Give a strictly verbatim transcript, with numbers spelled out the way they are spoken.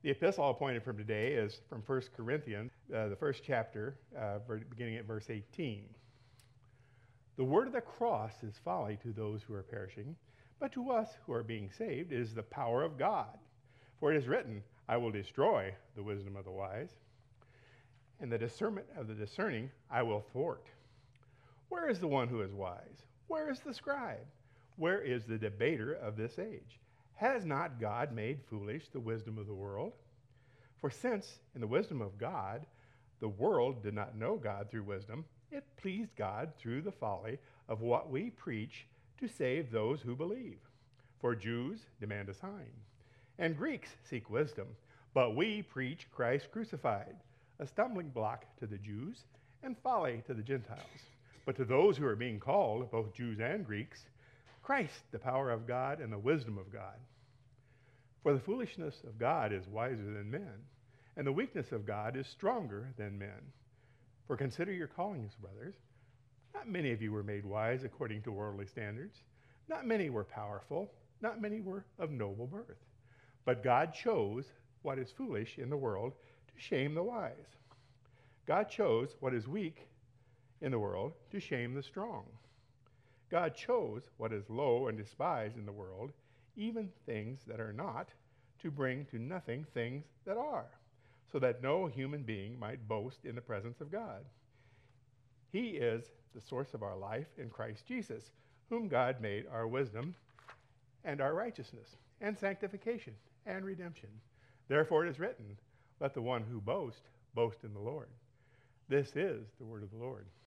The epistle appointed for today is from First Corinthians, uh, the first chapter, uh, beginning at verse eighteen. The word of the cross is folly to those who are perishing, but to us who are being saved is the power of God. For it is written, I will destroy the wisdom of the wise, and the discernment of the discerning I will thwart. Where is the one who is wise? Where is the scribe? Where is the debater of this age? Has not God made foolish the wisdom of the world? For since, in the wisdom of God, the world did not know God through wisdom, it pleased God through the folly of what we preach to save those who believe. For Jews demand a sign, and Greeks seek wisdom, but we preach Christ crucified, a stumbling block to the Jews and folly to the Gentiles. But to those who are being called, both Jews and Greeks, Christ, the power of God and the wisdom of God. For the foolishness of God is wiser than men, and the weakness of God is stronger than men. For consider your callings, brothers. Not many of you were made wise according to worldly standards. Not many were powerful. Not many were of noble birth. But God chose what is foolish in the world to shame the wise. God chose what is weak in the world to shame the strong. God chose what is low and despised in the world, even things that are not, to bring to nothing things that are, so that no human being might boast in the presence of God. He is the source of our life in Christ Jesus, whom God made our wisdom and our righteousness and sanctification and redemption. Therefore it is written, let the one who boasts boast in the Lord. This is the word of the Lord.